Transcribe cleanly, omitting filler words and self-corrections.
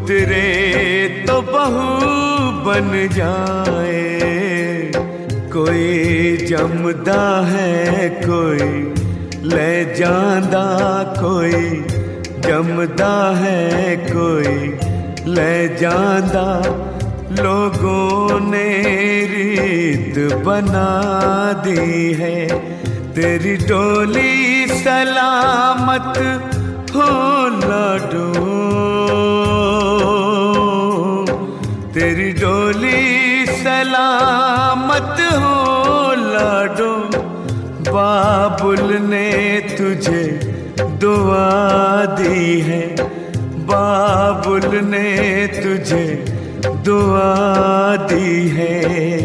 उतरे तो बहू बन जाए। कोई जमदा है कोई ले जांदा, कोई जमदा है कोई ले जांदा। लोगों ने रीत बना दी है, तेरी डोली सलामत हो लाडो। तेरी डोली सलामत हो लाडो। बाबुल ने तुझे दुआ दी है, बाबुल ने तुझे दुआ दी है।